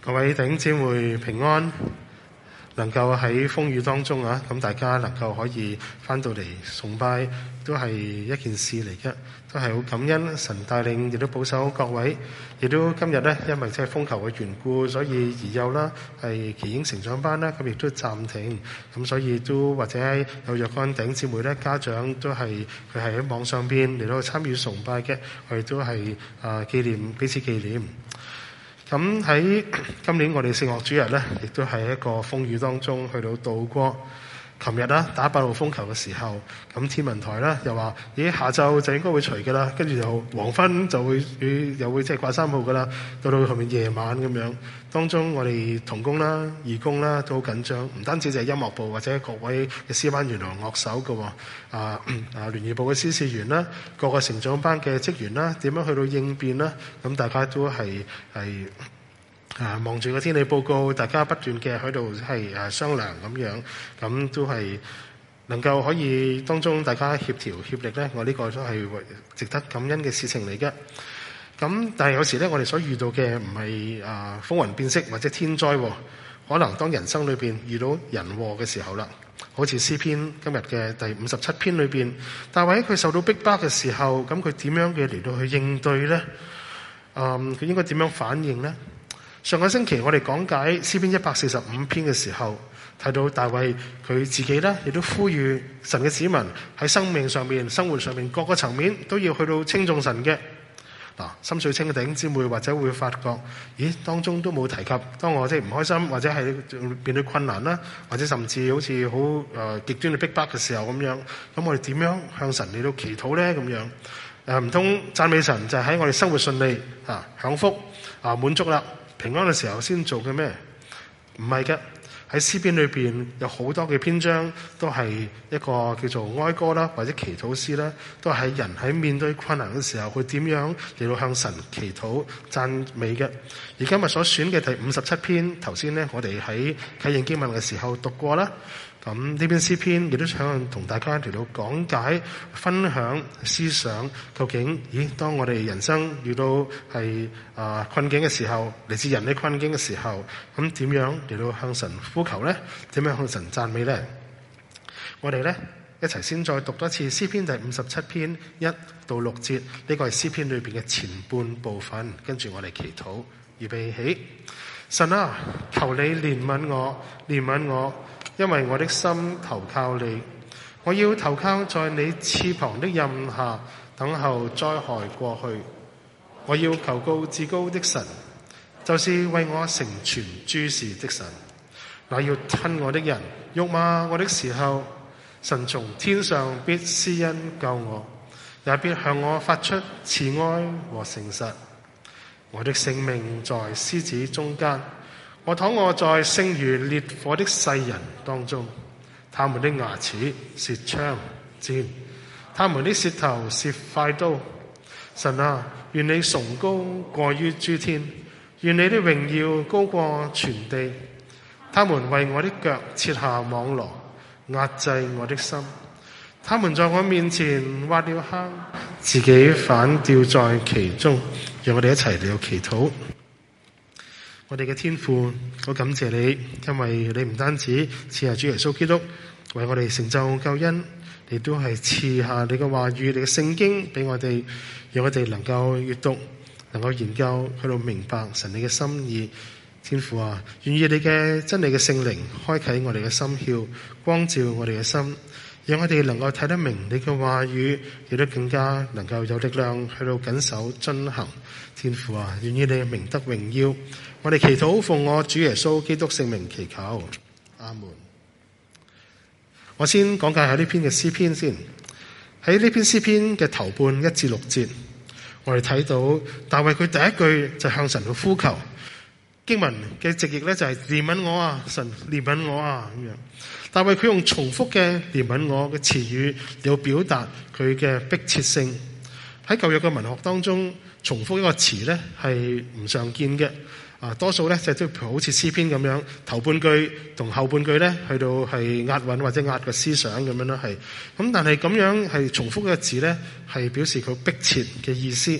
各位弟兄姊妹平安，能夠喺風雨當中咁大家能夠可以返到嚟崇拜，都係一件事嚟嘅，都係好感恩神帶領，亦都保守各位，亦都今日呢，因為即係風球嘅緣故，所以兒幼啦係奇英成長班啦，咁亦都暫停，咁所以都或者有若干弟兄姊妹呢，家長都係佢係喺網上邊嚟到參與崇拜嘅，我哋都係紀念彼此紀念。咁喺今年我哋聖樂主日呢，亦都係一個風雨當中去到度過。琴日啦打8號風球嘅時候，咁天文台啦又話：咦，下晝就應該會除㗎啦，跟住就黃昏就會又會即係掛3號㗎啦，到後面夜晚咁樣。當中我哋同工啦、義工啦都好緊張，唔單止就係音樂部或者各位嘅詩班員同樂手㗎喎，聯誼部嘅司事員啦，各個成長班嘅職員啦，點樣去到應變啦？咁大家都係望住個天氣報告，大家不斷嘅喺度係商量咁樣，咁都係能夠可以當中大家協調協力呢，我呢個都係值得感恩嘅事情嚟嘅。咁但係有時呢，我哋所遇到嘅唔係風雲變色或者天災，可能當人生裏邊遇到人禍嘅時候啦，好似詩篇今日嘅第57篇裏邊，大衛佢受到逼迫嘅時候，咁佢點樣嘅嚟到去應對呢？佢應該點樣反應呢？上個星期我哋講解詩篇145篇嘅時候，睇到大衛佢自己呢，亦都呼籲神嘅子民喺生命上面、生活上面各個層面都要去到稱頌神嘅。心水清嘅弟兄姊妹或者會發覺，咦，當中都冇提及當我即係唔開心或者係面對困難啦，或者甚至好似好極端嘅逼迫嘅時候咁樣，咁我哋點樣向神嚟到祈禱呢？咁樣唔通讚美神就係喺我哋生活順利享福滿足啦，平安嘅時候先做嘅咩？唔係嘅，喺詩篇裏邊有好多嘅篇章都係一個叫做哀歌啦，或者祈禱詩啦，都係人喺面對困難嘅時候，佢點樣嚟到向神祈禱讚美嘅。而今日所選嘅第57篇，頭先呢，我哋喺啟應經文嘅時候讀過啦。咁呢篇詩篇亦都想同大家嚟到講解、分享、思想，究竟當我哋人生遇到係困境嘅時候，嚟自人嘅困境嘅時候，咁點樣嚟到向神呼求呢？點樣向神讚美呢？我哋呢，一齊先再讀多次詩篇第57篇1到6節，呢個係詩篇裏邊嘅前半部分，跟住我哋祈禱，預備起。神啊，求你憐憫我，憐憫我。因為我的心投靠你，我要投靠在你翅膀的蔭下，等候災害過去。我要求告至高的神，就是為我成全諸事的神。那要吞我的人辱罵我的時候，神從天上必施恩救我，也必向我發出慈愛和誠實。我的性命在獅子中間，我躺臥在星如烈火的世人當中，他們的牙齒是槍箭，他們的舌頭是快刀。神啊，願你崇高過於諸天，願你的榮耀高過全地。他們為我的腳設下網羅，壓制我的心。他們在我面前挖了坑，自己反掉在其中。讓我哋一齊嚟到祈禱。我哋嘅天父，好感謝你，因為你唔單止賜下主耶穌基督為我哋成就救恩，你都係賜下你嘅話語、你嘅聖經俾我哋，讓我哋能夠閱讀、能夠研究，去到明白神你嘅心意。天父啊，願意你嘅真理嘅聖靈開啟我哋嘅心竅，光照我哋嘅心，讓我哋能夠睇得明你嘅話語，亦都更加能夠有力量去到謹守遵行。天父啊，願意你名得榮耀。我哋祈禱奉我主耶穌基督聖名祈求，阿門。我先講解下呢篇嘅詩篇先。喺呢篇詩篇嘅頭半1至6節，我哋睇到大衛佢第一句就向神去呼求。經文嘅直譯咧就係憐憫我啊，神憐憫我啊咁樣。大衛佢用重複嘅憐憫我嘅詞語嚟表達佢嘅迫切性。喺舊約嘅文學當中，重複一個詞咧係唔常見嘅。多數咧就都好似詩篇咁樣，頭半句同後半句咧去到係押韻或者押個思想咁樣啦，係咁。但係咁樣係重複嘅字咧，係表示佢迫切嘅意思。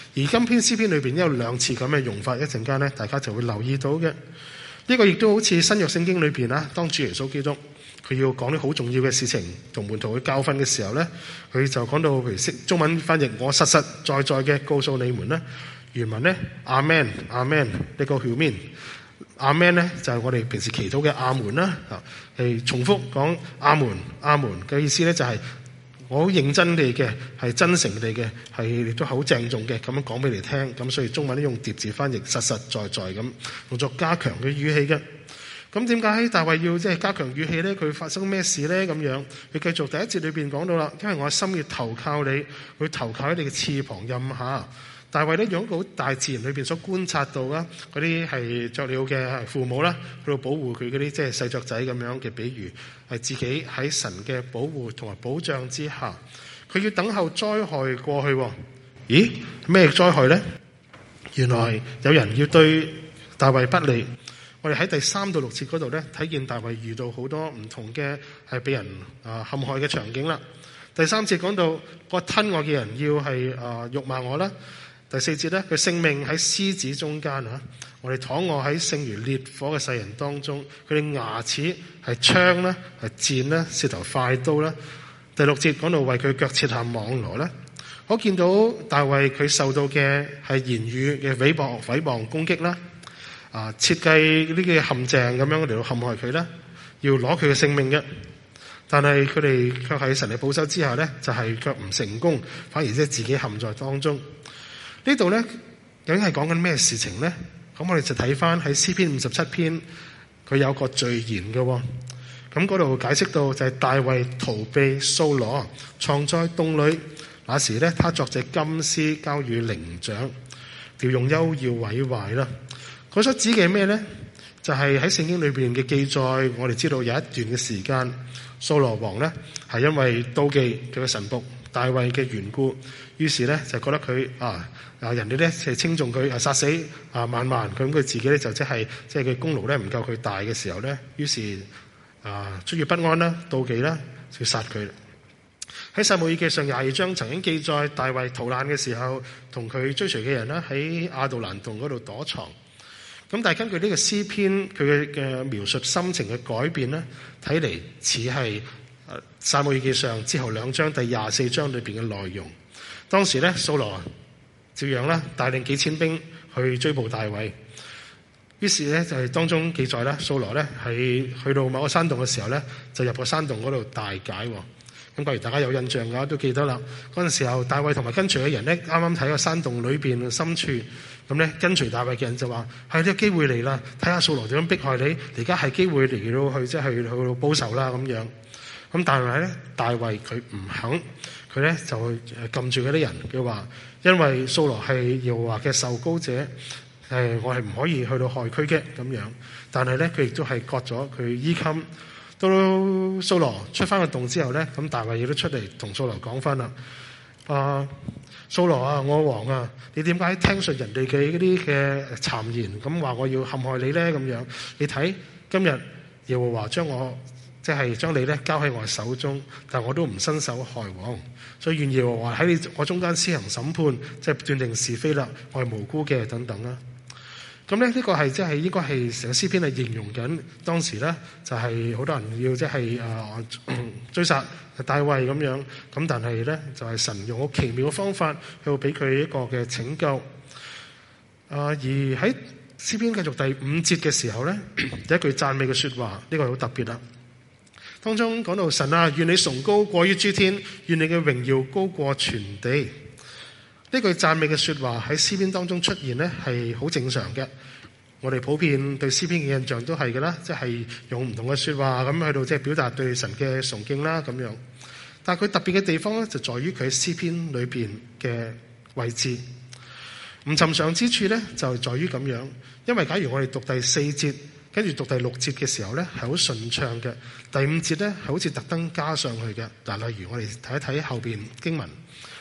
而今篇詩篇裏邊有2次咁嘅用法，一陣間咧大家就會留意到嘅。呢個亦都好似新約聖經裏邊啦，當主耶穌基督佢要講啲好重要嘅事情同門徒去教訓嘅時候咧，佢就講到，譬如中文翻譯我實實在在嘅告訴你們咧，原文咧阿們阿們呢個 Humin 阿們咧就係我哋平時祈禱嘅阿門啦，係重複講阿門阿門嘅意思咧，就係我好認真地嘅，係真誠地嘅，係亦都好鄭重嘅咁樣講俾你聽。咁所以中文咧用疊字翻譯，實實在在咁用作加強嘅語氣嘅。咁點解大衛要即係加強語氣咧？佢發生咩事咧？咁樣佢繼續第一節裏邊講到啦，因為我心要投靠你，會投靠喺你嘅翅膀蔭下。大衛咧用一個好大自然裏邊所觀察到啦，嗰啲係雀鳥嘅父母啦，去到保護佢嗰啲即係細雀仔咁樣嘅比喻，係自己喺神嘅保護同埋保障之下，佢要等候災害過去。咦？咩災害咧？原來有人要對大衛不利。我哋喺第3到6節嗰度咧，睇見大衛遇到好多唔同嘅係俾人陷害嘅場景啦。第3節講到個吞我嘅人要係辱罵我啦。第4節咧，佢性命喺獅子中間啊！我哋躺臥喺剩餘烈火嘅世人當中，佢哋牙齒係槍啦，係箭啦，舌頭快刀啦。第6節講到為佢腳設下網羅啦。我見到大衛佢受到嘅係言語嘅誹謗攻擊啦，設計呢啲陷阱咁樣嚟到陷害佢啦，要攞佢嘅性命嘅。但係佢哋卻喺神嘅保守之下咧，就係卻唔成功，反而即係自己陷在當中。呢度咧究竟係講緊咩事情咧？咁我哋就睇翻喺詩篇57篇，佢有個序言嘅。咁嗰度解釋到就係大衛逃避掃羅，藏在洞裏。那時咧，他作隻金絲交與伶長，調用幽要毀壞啦。佢所指嘅係咩咧？就係喺聖經裏邊嘅記載，我哋知道有一段嘅時間，掃羅王咧係因為妒忌佢嘅臣僕大衛嘅緣故，於是咧就覺得佢人哋咧就稱重佢殺死萬萬，咁佢自己咧就即係佢功勞咧唔夠佢大嘅時候咧，於是出於不安啦、妒忌啦，就殺佢。喺撒母耳記上22章曾經記載大衛逃難嘅時候，同佢追隨嘅人啦喺亞杜蘭洞嗰度躲藏。咁但係根據呢個詩篇佢嘅描述心情嘅改變咧，睇嚟似係撒母耳記上之後2章第24章裏邊嘅內容。當時咧掃羅照樣啦帶領幾千兵去追捕大衛，於是咧就係當中記載啦，掃羅咧係去到某個山洞嘅時候咧，就入個山洞嗰度大解。咁假如大家有印象嘅話，都記得啦。嗰陣時候大衛同埋跟隨嘅人咧，啱啱睇個山洞裏邊深處，咁咧跟隨大衛嘅人就話：係呢個機會嚟啦，睇下掃羅點樣迫害你，而家係機會嚟到去即係去到報仇啦咁樣。咁但係咧，大衛佢唔肯，佢咧就撳住嗰啲人，佢話：因為掃羅係耶和華嘅受膏者，我係唔可以去到害佢嘅咁樣。但係咧，佢亦都係割咗佢衣襟。到掃羅出翻個洞之後咧，咁大衛亦都出嚟同掃羅講翻啦。掃羅啊，我王啊，你點解聽信人哋嘅嗰啲嘅讒言，咁話我要陷害你咧？咁樣你睇今日耶和華將我即係將你咧交喺我手中，但我都唔伸手害王，所以願耶和華喺我中間施行審判，即係斷定是非啦，我係無辜嘅等等啦。咁咧呢個係即係應該係成個詩篇係形容緊當時咧就係好多人要即係追殺大衛咁樣，咁但係咧就係神用好奇妙嘅方法去俾佢一個嘅拯救。而喺詩篇繼續第5節嘅時候咧，第一句讚美嘅說話，呢個係好特別啦。當中講到神啊，願你崇高過於諸天，願你嘅榮耀高過全地。呢句讚美嘅說話喺詩篇當中出現呢係好正常嘅。我哋普遍對詩篇嘅印象都係嘅啦，即係用唔同嘅說話咁去到即係表達對神嘅崇敬啦咁樣。但係佢特別嘅地方咧，就在於佢喺詩篇裏邊嘅位置。唔尋常之處咧，就在於咁樣。因為假如我哋讀第4節，跟住讀第6節嘅時候咧，係好順暢嘅。第5節咧係好似特登加上去嘅。嗱，例如我哋睇一睇後邊經文。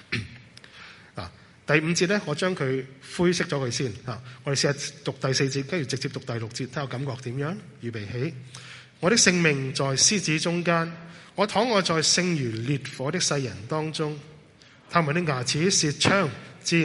第5節咧，我將佢灰色咗佢先。我哋試下讀第4節，跟住直接讀第6節，睇下感覺點樣？預備起，我的性命在獅子中間，我躺臥在剩餘烈火的世人當中。他們的牙齒是槍箭，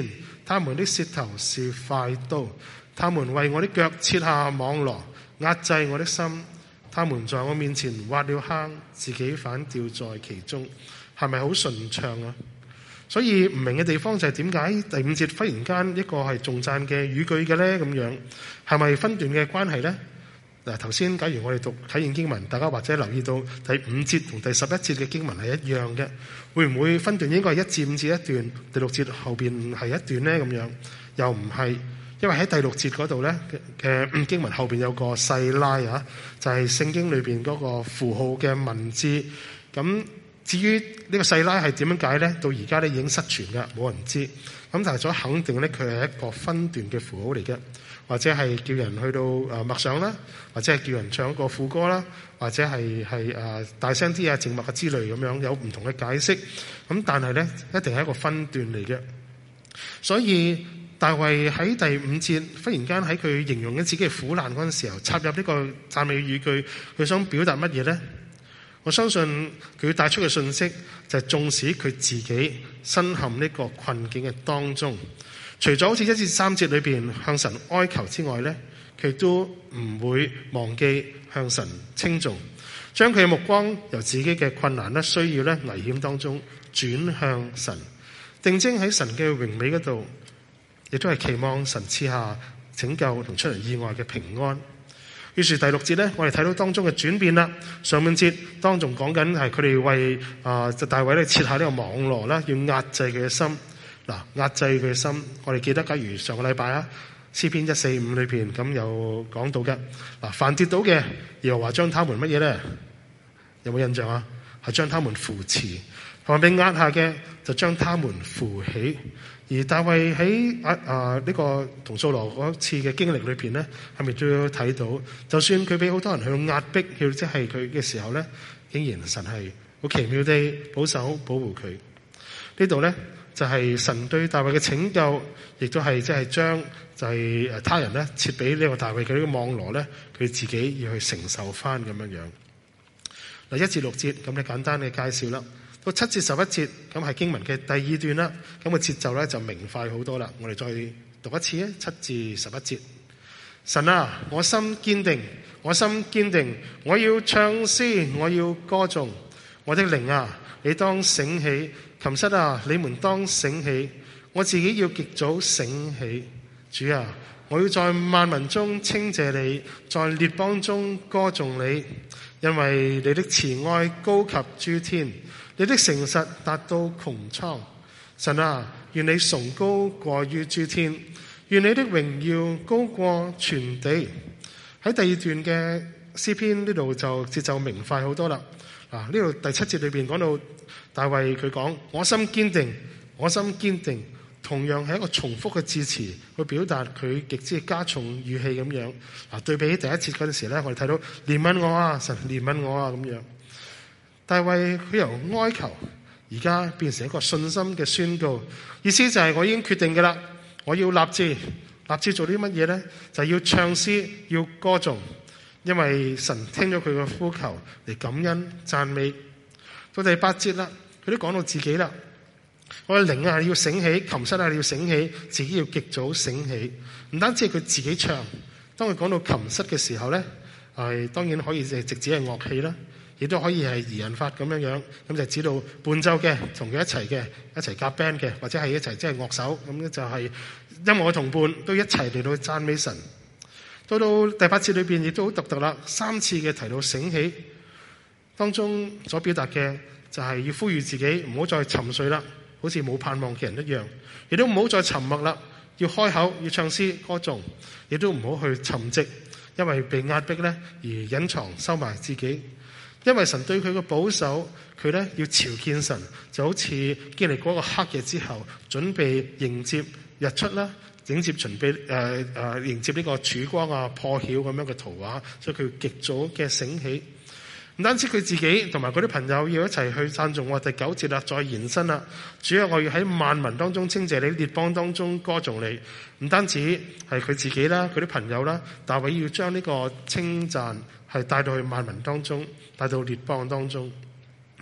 他們的舌頭是快刀，他們為我的腳設下網羅，壓制我的心。他們在我面前挖了坑，自己反掉在其中。係咪好順暢啊？所以唔明嘅地方就係點解第5節忽然間一個係頌讚嘅語句嘅呢？咁樣係咪分段嘅關係呢？嗱，頭先假如我哋讀睇完經文，大家或者留意到第5節同第11節嘅經文係一樣嘅，會唔會分段應該係1至5節一段，第6節後邊係一段呢？咁樣又唔係，因為喺第6節嗰度呢嘅經文後邊有個細拉啊，就係聖經裏邊嗰個符號嘅文字。咁至於呢個細拉係點樣解呢？到而家咧已經失傳㗎，冇人知。咁但係所肯定呢，佢係一個分段嘅符號嚟嘅，或者係叫人去到默想啦，或者係叫人唱一個副歌啦，或者係大聲啲啊、靜默啊之類咁樣，有唔同嘅解釋。咁但係呢，一定係一個分段嚟嘅。所以大衛喺第5節忽然間喺佢形容緊自己嘅苦難嗰陣時候，插入呢個讚美語句，佢想表達乜嘢呢？我相信佢帶出嘅信息就係縱使佢自己身陷呢個困境嘅當中，除咗好似1至3節裏邊向神哀求之外呢，佢都唔會忘記向神稱頌，將佢嘅目光由自己嘅困難需要危險當中轉向神，定睛喺神嘅榮美嗰度，亦都係期望神賜下拯救同出人意外嘅平安。於是第6節呢，我哋睇到當中嘅轉變啦。上半節當仲講緊係佢哋為大衛咧設下呢個網羅啦，要壓制佢嘅心。嗱，壓制佢嘅心，我哋記得假如上個禮拜啊，詩篇145裏邊咁有講到嘅。嗱，凡跌倒嘅，耶和華將他們乜嘢呢？有冇印象啊？係將他們扶持。凡被壓下嘅，就將他們扶起。而大衛喺呢個同掃羅嗰次嘅經歷裏邊呢，係咪都要睇到？就算佢俾好多人去壓迫，即係佢嘅時候呢，竟然神係好奇妙地保守保護佢。呢度呢，就係神對大衛嘅拯救，亦都係即係將就係他人呢設俾呢個大衛嘅呢個網羅呢，佢自己要去承受翻咁樣樣。嗱，1至6節咁嘅簡單嘅介紹啦。到7至11節，咁係經文嘅第2段啦。咁個節奏咧就明快好多啦。我哋再讀一次啊，7至11節。神啊，我心堅定，我心堅定，我要唱詩，我要歌頌。我的靈啊，你當醒起；琴瑟啊，你們當醒起。我自己要極早醒起。主啊，我要在萬民中稱謝你，在列邦中歌頌你，因為你的慈愛高及諸天。你的誠實達到穹蒼。神啊，願你崇高過於諸天，願你的榮耀高過全地。喺第2段嘅詩篇呢度就節奏明快好多啦。呢度第7節裏邊講到大衛佢講我心堅定，我心堅定，同樣係一個重複嘅字詞去表達佢極之加重語氣咁樣。對比起第1節嗰陣時呢，我哋睇到憐憫我啊，神憐憫我啊咁樣。大衛佢由哀求而家變成一個信心嘅宣告，意思就係我已經決定嘅啦，我要立志做啲乜嘢呢？就係要唱詩，要歌頌，因為神聽咗佢嘅呼求嚟感恩讚美。到第8節啦，佢都講到自己啦，我嘅靈啊要醒起，琴瑟啊你要醒起，自己要極早醒起。唔單止係佢自己唱，當佢講到琴瑟嘅時候呢，當然可以直指係樂器啦。亦都可以係擬人法咁樣，咁就指到伴奏嘅，同佢一齊夾 band 嘅，或者係一齊即係樂手，咁咧就係音樂嘅同伴都一齊嚟到讚美神。到第8節裏邊亦都好獨特啦，3次嘅提到醒起，當中所表達嘅就係要呼籲自己唔好再沉睡啦，好似冇盼望嘅人一樣，亦都唔好再沉默啦，要開口要唱詩歌頌，亦都唔好去沉寂，因為被壓迫咧而隱藏收埋自己。因為神對佢嘅保守，佢咧要朝見神，就好似經歷嗰個黑夜之後，準備迎接日出啦，迎接迎接呢個曙光啊破曉咁樣嘅圖畫，所以佢極早嘅醒起。唔單止佢自己同埋佢啲朋友要一齊去讚頌。第9節啦，再延伸啦，主要我要喺萬民當中稱謝你，列邦當中歌頌你。唔單止係佢自己啦，佢啲朋友啦，大衛要將呢個稱讚係帶到去萬民當中，帶到列邦當中。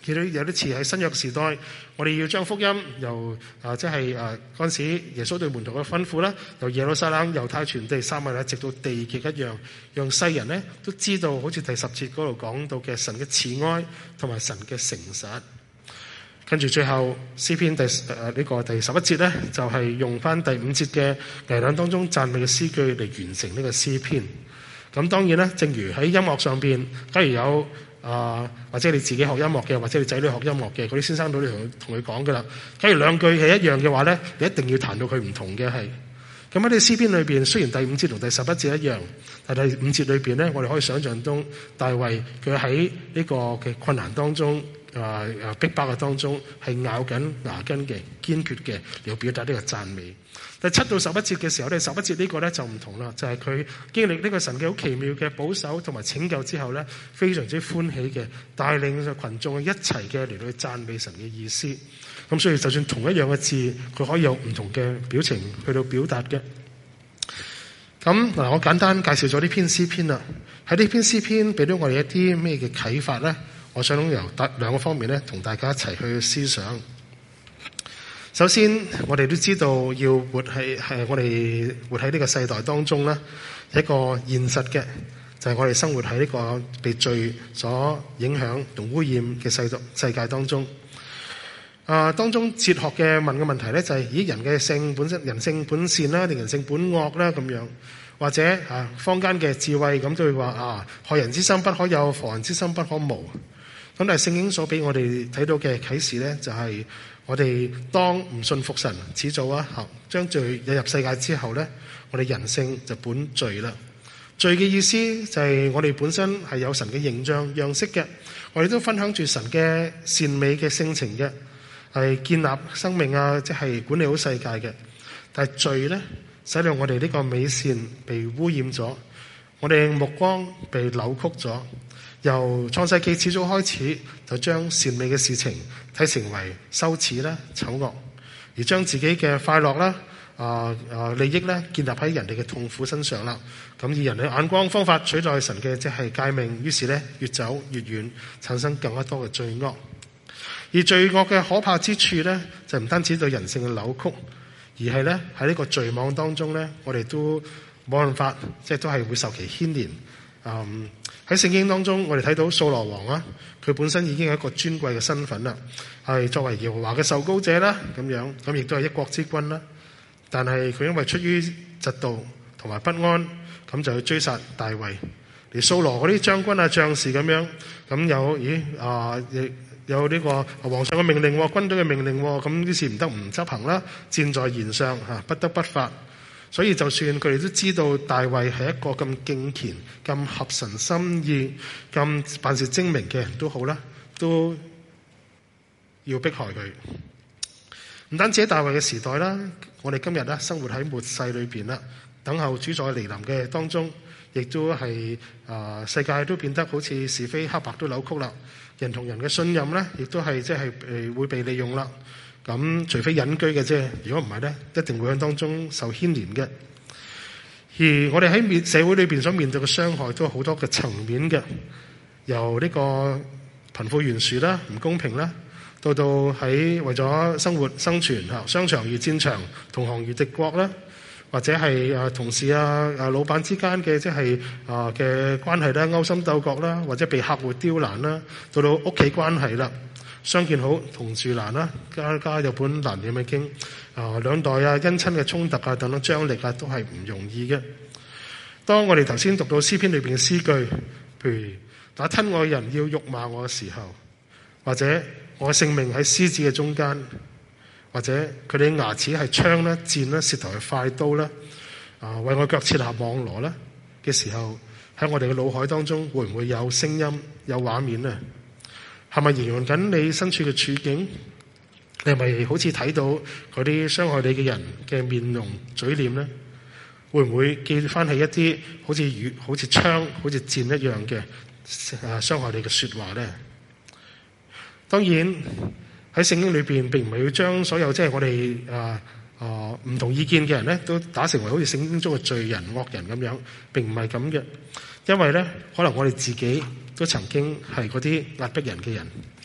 見到有啲似喺新約時代，我哋要將福音由嗰陣時耶穌對門徒嘅吩咐啦，由耶路撒冷、猶太全地、撒瑪利亞直到地極一樣，讓世人呢都知道，好似第10節嗰度講到嘅神嘅慈愛同埋神嘅誠實。跟住最後詩篇第11節呢，就係用翻第5節嘅危難當中讚美嘅詩句嚟完成呢個詩篇。咁當然啦，正如喺音樂上邊，假如有或者你自己學音樂嘅，或者你仔女學音樂嘅，嗰啲先生都同佢講噶啦。假如兩句係一樣嘅話咧，你一定要彈到佢唔同嘅係。咁喺呢詩篇裏邊，雖然第5節同第11節一樣，但係第5節裏邊咧，我哋可以想象到大衛佢喺呢個嘅困難當中，逼迫嘅當中係咬緊牙根嘅，堅決嘅，嚟表達呢個讚美。第7到11節嘅時候咧，11節呢個咧就唔同啦，就係佢經歷呢個神嘅好奇妙嘅保守同埋拯救之後咧，非常之歡喜嘅，帶領群眾一齊嘅嚟到去讚美神嘅意思。咁所以就算同一樣嘅字，佢可以有唔同嘅表情去到表達嘅。咁嗱，我簡單介紹咗呢篇詩篇啦。喺呢篇詩篇俾到我哋一啲咩嘅啟發咧？我想由兩個方面咧，同大家一齊去思想。首先，我哋都知道要活喺呢個世代當中咧，一個現實嘅就係我哋生活喺呢個被罪所影響同污染嘅世界當中。當中哲學嘅問嘅問題咧就係：咦，人性本善啦，定人性本惡啦咁樣？或者坊間嘅智慧咁都會話害人之心不可有，防人之心不可無。咁但係聖經所俾我哋睇到嘅啟示咧，就係我哋當唔信服神，始早將罪引入世界之後咧，我哋人性就本罪啦。罪嘅意思就係我哋本身係有神嘅形象樣式嘅，我哋都分享住神嘅善美嘅性情嘅，係建立生命即係管理好世界嘅。但係罪咧，使到我哋呢個美善被污染咗，我哋目光被扭曲咗。由創世記始早開始，就將善美嘅事情睇成為羞恥啦、醜惡，而將自己嘅快樂啦、利益咧建立喺人哋嘅痛苦身上啦。咁以人嘅眼光方法取代神嘅即係誡命，於是咧越走越遠，產生更加多嘅罪惡。而罪惡嘅可怕之處咧，就唔單止對人性嘅扭曲，而係咧喺呢個罪網當中咧，我哋都冇辦法，即係都係會受其牽連。喺聖經當中，我哋睇到掃羅王佢本身已經係一個尊貴嘅身份啦，係作為耶和華嘅受膏者啦，咁樣咁亦都係一國之君啦。但係佢因為出於嫉妒同埋不安，咁就去追殺大衛。而掃羅嗰啲將軍將士咁樣，咁有呢個皇上嘅命令，軍隊嘅命令，咁於是唔得唔執行啦，箭在弦上不得不發。所以就算佢哋都知道大衛係一個咁敬虔、咁合神心意、咁辦事精明嘅人都好啦，都要迫害佢。唔單止喺大衛嘅時代啦，我哋今日生活喺末世裏邊啦，等候主再嚟臨嘅當中，亦都係世界都變得好似是非黑白都扭曲啦，人同人嘅信任咧，亦都係即係會被利用啦。咁除非隱居嘅啫，如果唔係咧，一定會喺當中受牽連嘅。而我哋喺社會裏邊所面對嘅傷害都有好多嘅層面嘅，由呢個貧富懸殊啦、唔公平啦，到喺為咗生活生存商場如戰場，同行如敵國啦，或者係同事老闆之間嘅即係嘅關係啦，勾心鬥角啦，或者被客戶刁難啦，到屋企關係啦。相見好，同住難啦，家有本難念嘅經，兩代姻親嘅衝突等等張力都係唔容易嘅。當我哋頭先讀到詩篇裏邊嘅詩句，譬如那親愛人要辱罵我嘅時候，或者我嘅性命喺獅子嘅中間，或者佢哋牙齒係槍啦、箭啦、舌頭係快刀啦，為我腳設下網羅啦嘅時候，喺我哋嘅腦海當中會唔會有聲音、有畫面呢？係咪形容緊你身處嘅處境？你係咪好似睇到嗰啲傷害你嘅人嘅面容、嘴臉呢？會唔會記翻起一啲好似槍、好似箭一樣嘅傷害你嘅說話呢？當然喺聖經裏邊並唔係要將所有即係我哋唔同意見嘅人咧，都打成為好似聖經中嘅罪人、惡人咁樣，並唔係咁嘅。因為咧，可能我哋自己都曾經係嗰啲壓迫人嘅人，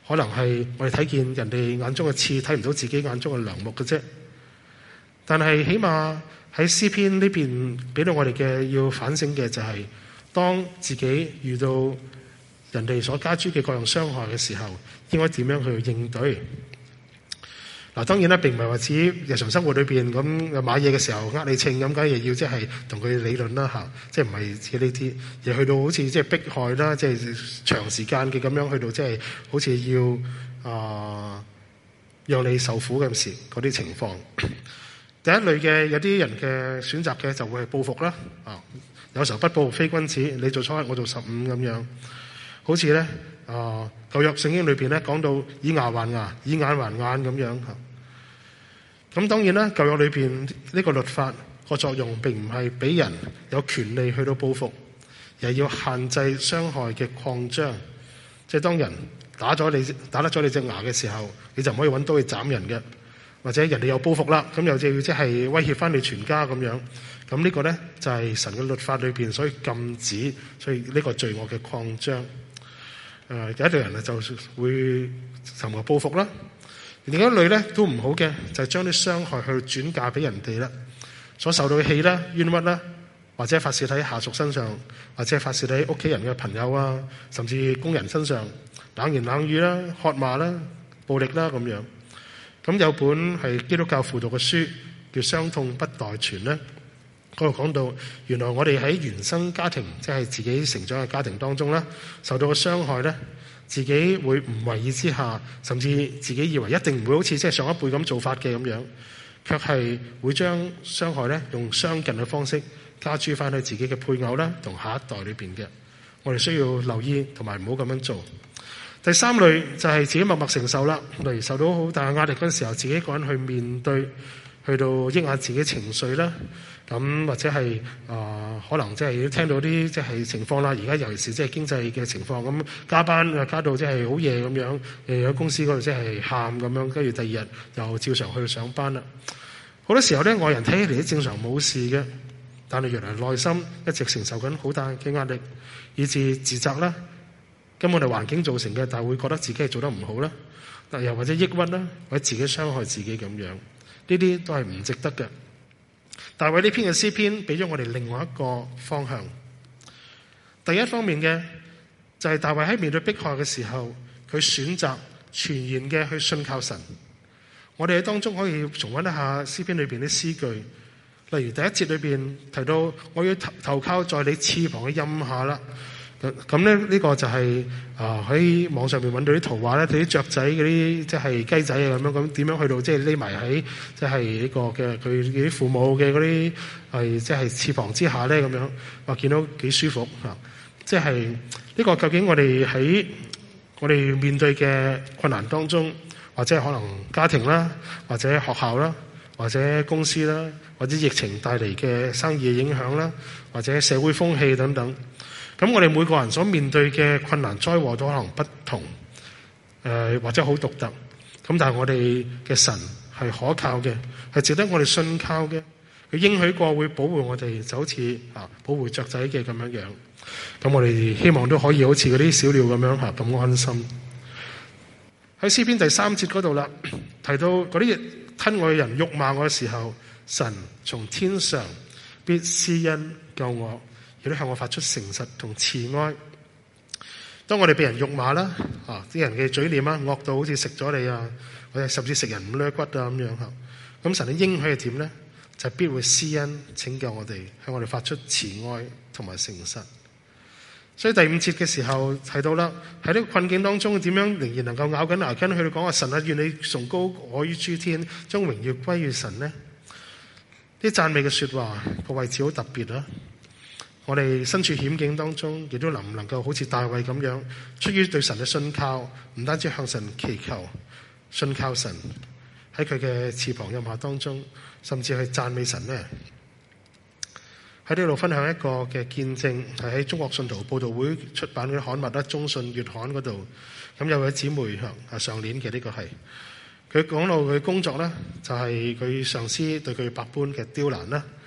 可能係我哋睇見人哋眼中嘅刺，睇唔到自己眼中嘅梁木嘅啫。但係起碼喺詩篇呢邊俾到我哋嘅要反省嘅就係，當自己遇到人哋所加諸嘅各樣傷害嘅時候，應該點樣去應對？嗱，當然啦，並唔係話指日常生活裏邊咁買嘢嘅時候呃你稱咁，梗係要即係同佢理論啦嚇，即係唔係指呢啲，而去到好似即係迫害啦，即係長時間嘅咁樣去到即係好似要讓你受苦嘅時嗰啲情況。第一類嘅有啲人嘅選擇嘅就會係報復啦，有時候不報非君子，你做初一我做15咁樣，好似咧舊約聖經裏邊咧講到以牙還牙，以眼還眼咁樣嚇。咁當然啦，舊約裏邊呢個律法個作用並唔係俾人有權利去到報復，而係要限制傷害嘅擴張。即係當人打得咗你隻牙嘅時候，你就唔可以揾刀去斬人嘅，或者人哋有報復啦，咁又就要即係威脅翻你全家咁樣。咁呢個咧就係神嘅律法裏邊所以禁止，所以呢個罪惡嘅擴張。有一類人就會尋求報復啦。另一類咧都唔好嘅，就係將啲傷害去轉嫁俾人哋啦，所受到嘅氣啦、冤屈啦，或者發泄喺下屬身上，或者發泄喺屋企人嘅朋友啊，甚至工人身上，冷言冷語啦、喝罵啦、暴力啦咁樣。咁有本係基督教輔導嘅書叫《傷痛不代傳》咧，嗰度講到原來我哋喺原生家庭，即係自己成長嘅家庭當中啦，受到嘅傷害咧，自己會唔為意之下，甚至自己以為一定唔會好似即係上一輩咁做法嘅咁樣，卻係會將傷害咧用相近嘅方式加諸翻去自己嘅配偶啦同下一代裏邊嘅。我哋需要留意同埋唔好咁樣做。第三類就係自己默默承受啦，例如受到好大嘅壓力嗰陣時候，自己一個人去面對，去到抑壓自己情緒啦。咁或者係可能即係聽到啲即係情況啦。而家尤其是即係經濟嘅情況，咁加班加到即係好夜咁樣，喺公司嗰度即係喊咁樣，跟住第二日又照常去上班啦。好多時候咧，外人睇起嚟都正常冇事嘅，但係原來內心一直承受緊好大嘅壓力，以致自責啦。根本係環境造成嘅，但係會覺得自己係做得唔好啦，但又或者抑鬱啦，或者自己傷害自己咁樣，呢啲都係唔值得嘅。大衛呢篇嘅詩篇俾咗我哋另外一個方向。第一方面嘅就係大衛喺面對迫害嘅時候，佢選擇全然嘅去信靠神。我哋喺當中可以重溫一下詩篇裏邊啲詩句，例如第一節裏邊提到我要投靠在你翅膀嘅蔭下啦。咁咧呢個就係喺網上面揾到啲圖畫咧，睇啲雀仔嗰啲即係雞仔啊咁樣，咁點樣去到即係匿埋喺即係呢個嘅佢啲父母嘅嗰啲係即係翅膀之下咧咁樣，話見到幾舒服嚇。即係呢個究竟我哋喺我哋面對嘅困難當中，或者可能家庭啦，或者學校啦，或者公司啦，或者疫情帶嚟嘅生意嘅影響啦，或者社會風氣等等。咁我哋每個人所面對嘅困難災禍都可能不同，或者好獨特。咁但係我哋嘅神係可靠嘅，係值得我哋信靠嘅。佢應許過會保護我哋，就好似保護雀仔嘅咁樣樣。咁我哋希望都可以好似嗰啲小鳥咁樣咁安心。喺詩篇第3節嗰度啦，提到嗰啲吞我嘅人辱罵我嘅時候，神從天上必施恩救我。亦都向我發出誠實同慈愛。當我哋被人辱罵啦，啲人嘅嘴臉啊惡到好似食咗你啊，或者甚至食人唔甩骨啊咁樣嚇。咁神嘅應許係點咧？就係必會施恩拯救我哋，向我哋發出慈愛同埋誠實。所以第5節嘅時候提到啦，喺呢個困境當中點樣仍然能夠咬緊牙根去到講話神啊，願你崇高我於諸天，將榮耀歸於神呢？啲讚美嘅説話個位置好特別啊！我哋身處險境當中，亦都能唔能夠好似大衛咁樣，出於對神嘅信靠，唔單止向神祈求，信靠神喺佢嘅翅膀蔭下當中，甚至去讚美神呢？喺呢度分享一個嘅見證，係喺中國信徒佈道會出版嘅刊物啦，中信月刊嗰度。咁有位姊妹上年嘅呢個係，佢講到佢工作呢，就係佢上司對佢百般嘅刁難啦。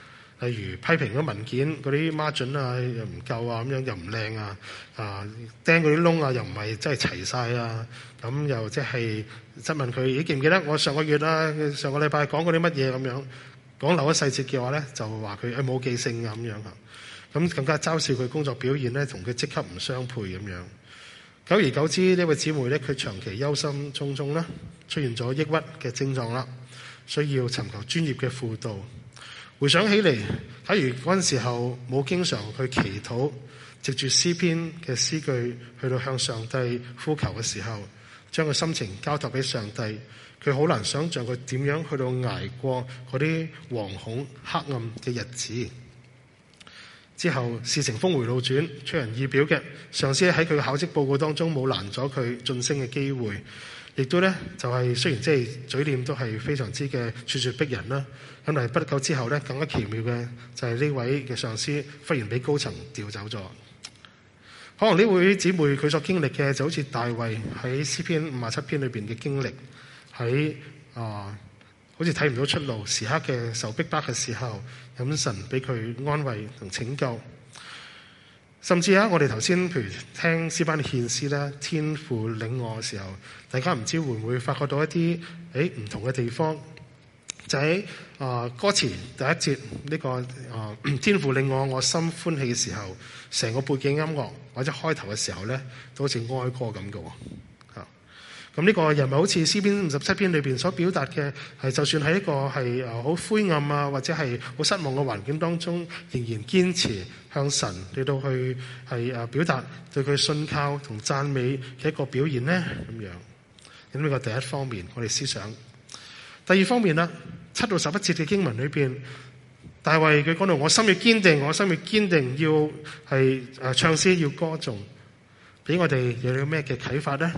例如批評嗰文件嗰啲 margin 啊又唔夠啊，咁樣又唔靚啊，釘嗰啲窿啊又唔係真係齊晒啊，咁又即係質問佢，你記唔記得我上個月啦、上個禮拜講過啲乜嘢咁樣，講漏咗細節嘅話咧，就話佢冇記性啊咁樣，咁更加嘲笑佢工作表現咧，同佢職級唔相配咁樣。久而久之，呢位姊妹咧，佢長期憂心忡忡啦，出現咗抑鬱嘅症狀啦，需要尋求專業嘅輔導。回想起嚟，假如嗰陣時候冇經常去祈禱，藉住詩篇嘅詩句去到向上帝呼求嘅時候，將個心情交託俾上帝，佢好難想像佢點樣去到捱過嗰啲惶恐黑暗嘅日子。之後事情峰回路轉，出人意表嘅，上司喺佢嘅考績報告當中冇攔咗佢晉升嘅機會，亦都咧就係雖然即係嘴臉都係非常之嘅咄咄逼人啦，咁但係不久之後咧，更加奇妙嘅就係呢位嘅上司忽然俾高層調走咗。可能呢位姊妹佢所經歷嘅就好似大衛喺詩篇57篇裏邊嘅經歷，喺好似睇唔到出路，時刻嘅受逼迫嘅時候，咁神俾佢安慰同拯救。甚至我哋頭先譬如聽詩班獻詩啦，天父領我嘅時候，大家唔知會唔會發覺到一啲唔同嘅地方？就喺歌詞第一節呢個天父領我心歡喜嘅時候，成個背景音樂或者開頭嘅時候咧，都好似哀歌咁嘅喎。咁呢個又唔係好似詩篇57篇裏邊所表達嘅，係就算喺一個係好灰暗啊，或者係好失望嘅環境當中，仍然堅持向神嚟到去係表達對佢信靠同讚美嘅一個表現呢？咁樣。咁呢個第一方面，我哋思想。第二方面啦，7到11節嘅經文裏邊，大衛佢講到我心要堅定，我心要堅定，要係唱詩要歌頌，俾我哋又有咩嘅啟發呢？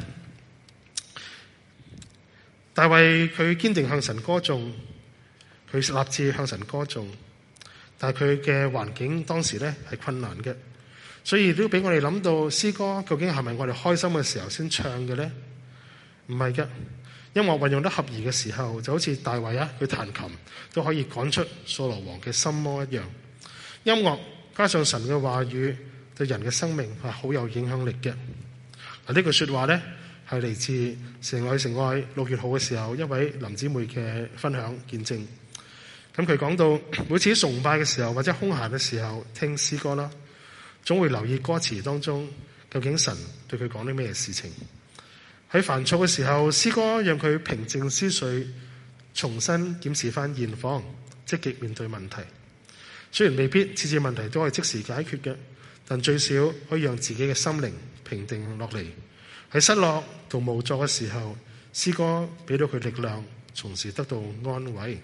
大衛佢堅定向神歌頌，佢立志向神歌頌，但係佢嘅環境當時咧係困難嘅，所以都俾我哋諗到詩歌究竟係咪我哋開心嘅時候先唱嘅咧？唔係嘅，音樂運用得合宜嘅時候，就好似大衛佢彈琴都可以趕出掃羅王嘅心魔一樣。音樂加上神嘅話語，對人嘅生命係好有影響力嘅。嗱，呢句說話咧，係嚟自城內城外6月號嘅時候，一位林姊妹嘅分享見證。咁佢講到，每次崇拜嘅時候或者空閒嘅時候聽詩歌啦，總會留意歌詞當中究竟神對佢講啲咩事情。喺煩躁嘅時候，詩歌讓佢平靜思緒，重新檢視翻現況，積極面對問題。雖然未必次次問題都係即時解決嘅，但最少可以讓自己嘅心靈平定落嚟。喺失落同無助嘅時候，詩歌俾到佢力量，從此得到安慰。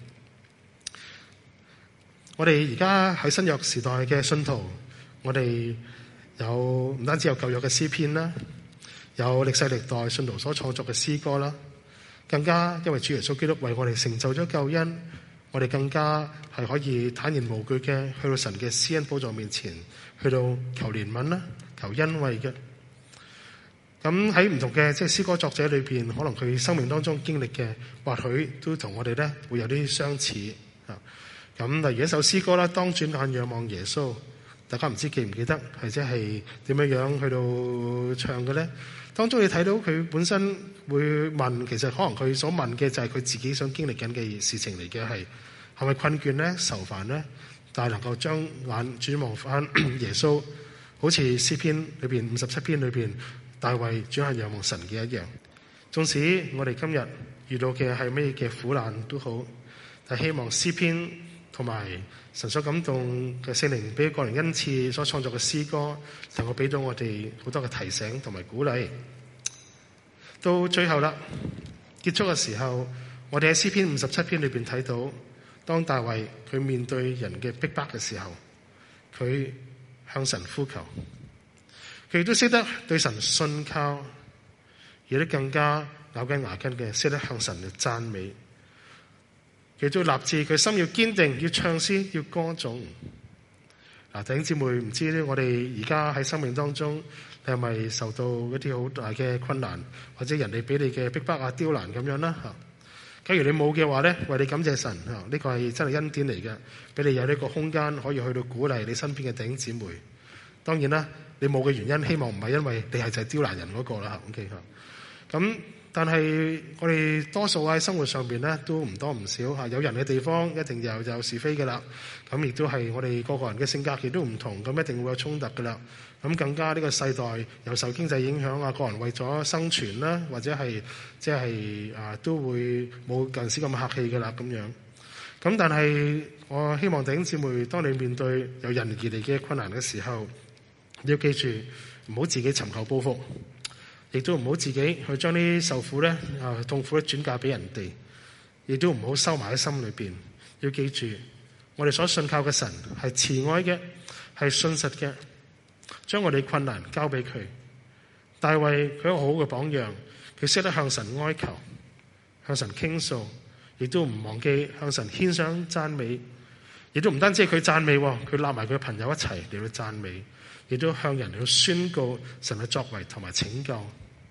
我哋而家喺新約時代嘅信徒，我哋唔單止有舊約嘅詩篇啦，有歷世歷代信徒所創作嘅詩歌啦，更加因為主耶穌基督為我哋成就咗救恩，我哋更加係可以坦然無懼嘅去到神嘅施恩寶座面前，去到求憐憫啦，求恩惠嘅。咁喺唔同嘅即係詩歌作者裏邊，可能佢生命當中經歷嘅，或許都同我哋咧會有啲相似啊。咁例如一首詩歌啦，當轉眼仰望耶穌，大家唔知記唔記得係即係點樣去到唱嘅咧？當中你睇到佢本身會問，其實可能佢所問嘅就係佢自己想經歷緊嘅事情嚟嘅，係咪困倦咧、愁煩咧？但係能夠將眼轉望翻耶穌，好似詩篇裏邊57篇裏邊。大衛轉眼仰望神嘅一樣，縱使我哋今日遇到嘅係咩嘅苦難都好，但希望詩篇同埋神所感動嘅聖靈俾個人恩賜所創作嘅詩歌，能夠俾到我哋好多嘅提醒同埋鼓勵。到最後啦，結束嘅時候，我哋喺詩篇57篇裏邊睇到，當大衛佢面對人嘅逼迫嘅時候，佢向神呼求。佢亦都識得對神信靠，亦都更加咬緊牙根嘅識得向神嘅讚美。佢都立志，佢心要堅定，要唱詩，要歌頌。弟兄姊妹，唔知咧，我哋而家喺生命當中，你係咪受到一啲好大嘅困難，或者人哋俾你嘅逼迫啊、刁難咁樣啦？ 假如你冇嘅話咧，為你感謝神啊！呢個係真係恩典嚟嘅，俾你有呢個空間可以去到鼓勵你身邊嘅弟兄姊妹。當然啦，你冇嘅原因，希望唔係因為你係就係刁難人嗰個啦。OK 嚇。咁但係我哋多數喺生活上邊咧都唔多唔少嚇，有人嘅地方一定有是非嘅啦。咁亦都係我哋個個人嘅性格亦都唔同，咁一定會有衝突嘅啦。咁更加呢個世代又受經濟影響啊，個人為咗生存啦，或者係即係都會冇近時咁客氣嘅啦咁樣。咁但係我希望弟兄姊妹，當你面對有人而嚟嘅困難嘅時候，你要記住唔好自己尋求報復，亦都唔好自己去將啲受苦咧痛苦咧轉嫁俾人哋，亦都唔好收埋喺心裏邊。要記住，我哋所信靠嘅神係慈愛嘅，係信實嘅。將我哋困難交俾佢。大衛佢一個好嘅榜樣，佢識得向神哀求，向神傾訴，亦都唔忘記向神獻上讚美。亦都唔單止係佢讚美，佢拉埋佢嘅朋友一齊嚟到讚美，亦都向人嚟到宣告神嘅作為同埋拯救。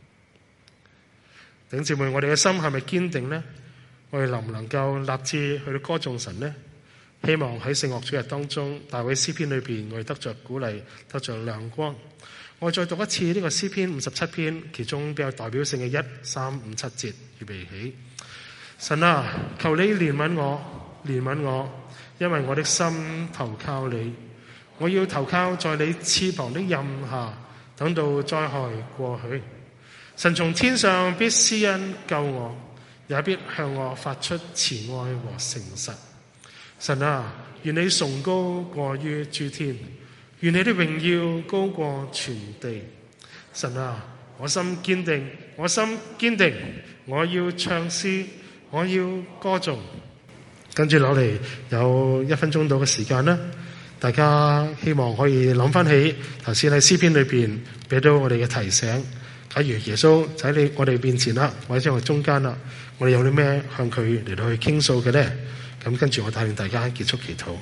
弟兄姊妹，我哋嘅心係咪堅定呢？我哋能唔能夠立志去到歌頌神呢？希望喺聖樂主日當中，大衛詩篇裏邊，我哋得着鼓勵，得着亮光。我再讀一次呢個詩篇57篇，其中比較代表性嘅1、3、5、7節，預備起。神啊，求你憐憫我，憐憫我，因為我的心投靠你。我要投靠在你翅膀的蔭下，等到災害過去。神從天上必施恩救我，也必向我發出慈愛和誠實。神啊，願你崇高過於諸天，願你的榮耀高過全地。神啊，我心堅定，我心堅定，我要唱詩，我要歌頌。跟住落嚟有1分鐘到嘅時間啦，大家希望可以諗翻起頭先喺詩篇裏邊俾到我哋嘅提醒。假如耶穌就喺我哋面前啦，或者喺我哋中間啦，我哋有啲咩向佢嚟到去傾訴嘅咧？咁跟住我帶領大家結束祈禱。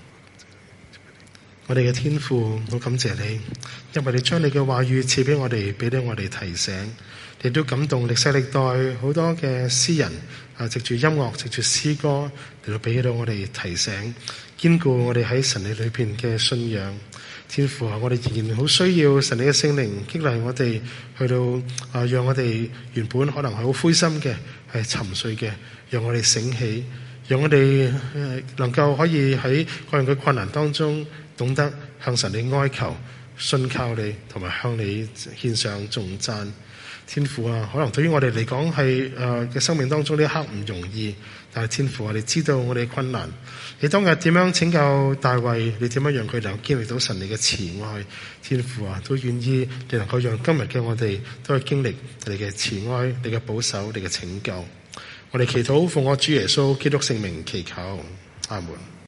我哋嘅天父，好感謝你，因為你將你嘅話語賜俾我哋，俾到我哋提醒，亦都感動歷世歷代好多嘅詩人藉住音樂，藉住詩歌嚟到俾到我哋提醒，堅固我哋喺神理裏邊嘅信仰。天父啊，我哋仍然好需要神你嘅聖靈激勵我哋，去到讓我哋原本可能係好灰心嘅，係沉睡嘅，讓我哋醒起。讓我哋能夠可以喺各樣嘅困難當中，懂得向神你哀求，信靠你，同埋向你獻上頌讚。天父啊，可能對於我哋嚟講係嘅生命當中呢一刻唔容易，但係天父啊，你知道我哋嘅困難。你當日點樣拯救大衛？你點樣讓佢能夠經歷到神你嘅慈愛？天父啊，都願意你能夠讓今日嘅我哋都去經歷你嘅慈愛、你嘅保守、你嘅拯救。我哋祈禱奉我主耶穌基督聖名祈求，阿門。